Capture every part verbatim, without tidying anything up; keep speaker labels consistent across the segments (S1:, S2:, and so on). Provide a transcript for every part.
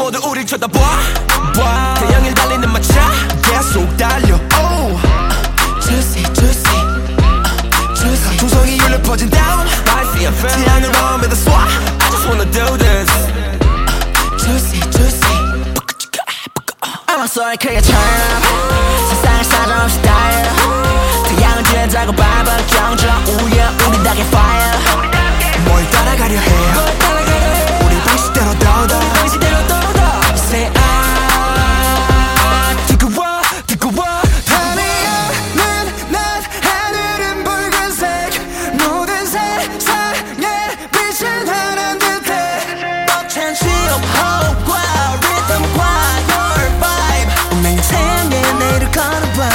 S1: 모두 우릴 쳐다봐 태양을 달리는 마차 계속 달려 oh. Juicy juicy juicy 조성이 울려 퍼진 down 태양으로 믿어 쏴 I just wanna do this Juicy juicy 음악소리 크게 turn up 세상을 사정없이 달려 태양을 쬐자고 밟아 경적 우려 우리 닭의 fire 뭘 따라가려 해 우리 방식대로 더더 방식대로 더더 Say ah 뜨거워 뜨거워
S2: 밤이야는 낮 하늘은 붉은색 모든 세상에 빛을 발한 듯해
S1: 벅찬 시험 호흡과 리듬과 your vibe
S2: 운명의 태양에 내일을 걸어봐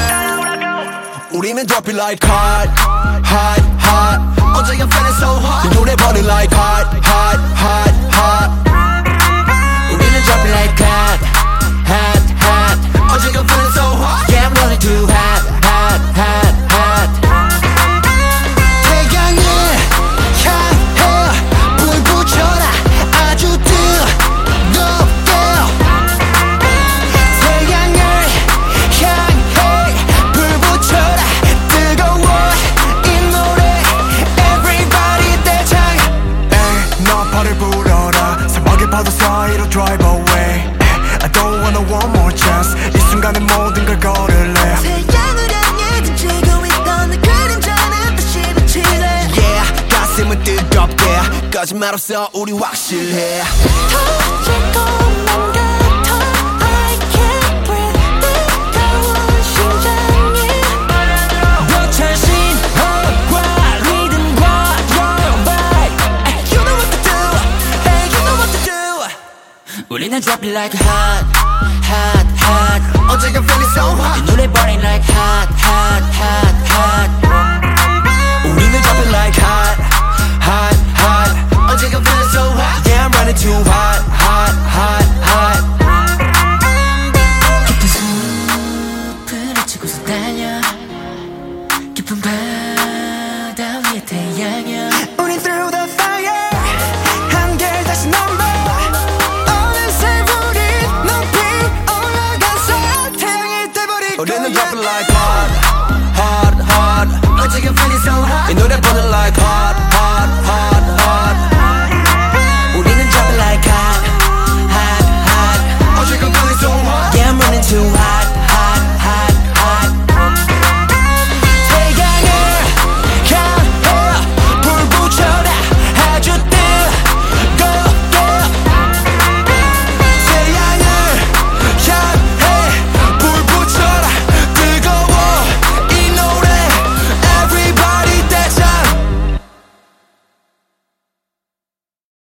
S1: 우리는 drop it like hot hot hot 어제 I'm feeling so hot 이 노래 burning like hot hot hot hot 우리는 drop it like hot hot hot 어제 I'm feeling so hot yeah I'm running too hot hot hot hot
S2: 태양을 향해 불 붙여라 아주 뜨겁게 태양을 향해 불 붙여라 뜨거워 이 노래 Everybody 대장 에이 너 발을 불어라 사막의 파도 사이로 drive away I don't wanna one more chance 이 순간에 모든 걸 걸을래 태양을 향해 던지고 있던 내 그림자는 다시 비치네
S1: yeah 가슴은 뜨겁게 거짓말 없어 우리 확실해
S2: 터질 것만 같아 I can't breathe 뜨거운 심장이
S1: 벅찬 신호과 리듬과 your vibe
S2: You know what to do Hey you know what to do
S1: 우리는 drop it like hot hot hot
S2: 어제 I'm feeling so hot
S1: 이 노래 burning like hot hot hot hot 우리는 drop it like hot hot hot
S2: 어제 I'm feeling so hot
S1: yeah I'm running too hot hot hot hot
S2: 깊은 숲을 헤치고서 달려 깊은 바다 위에 태양여